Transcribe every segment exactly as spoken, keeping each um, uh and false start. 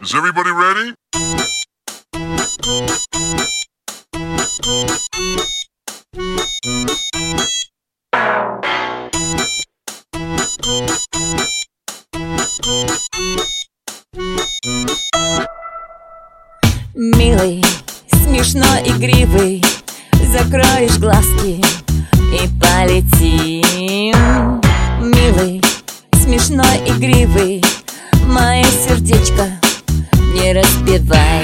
Is everybody ready? Милый, смешной, игривый, закроешь глазки и полетим. Милый, смешной, игривый, мое сердечко не разбивай.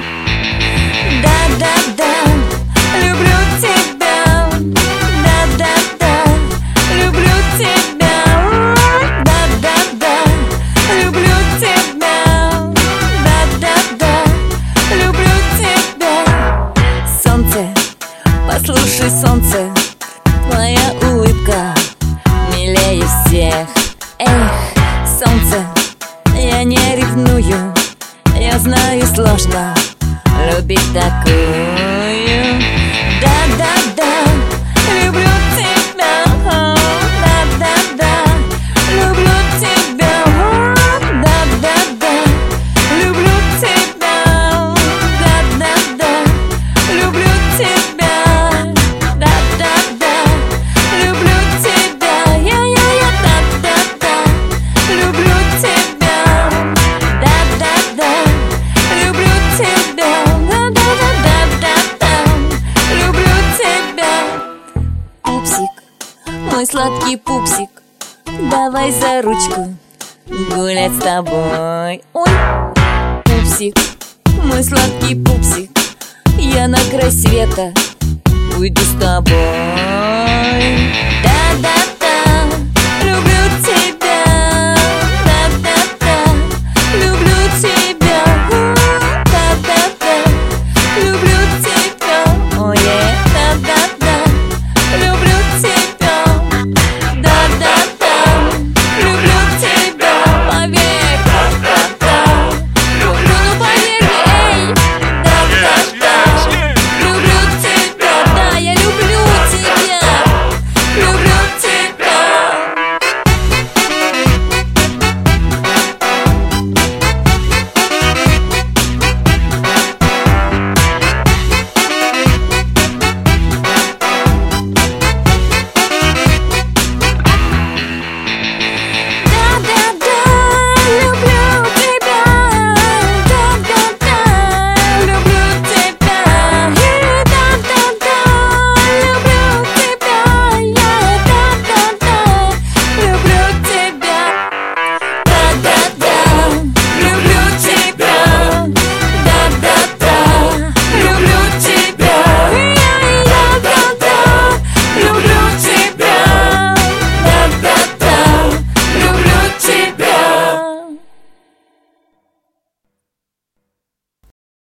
Да-да-да, люблю тебя. Да-да-да, люблю тебя. Да-да-да, люблю тебя. Да-да-да, люблю тебя. Солнце, послушай, солнце, твоя улыбка милее всех. Эх, солнце, я не ревную, я знаю, сложно любить такую. Да-да-да, люблю тебя. Да-да-да, люблю тебя. Да-да-да, люблю тебя. Да-да-да, люблю тебя. Да-да-да, люблю тебя. Я-я-я, да-да-да, люблю тебя. Да-да-да, люблю тебя. Да-да-да-да-да, люблю тебя. Пупсик, мой сладкий пупсик, давай за ручку гулять с тобой. Ой, пупсик, мой сладкий пупсик, я на край света уйду с тобой. Да-да.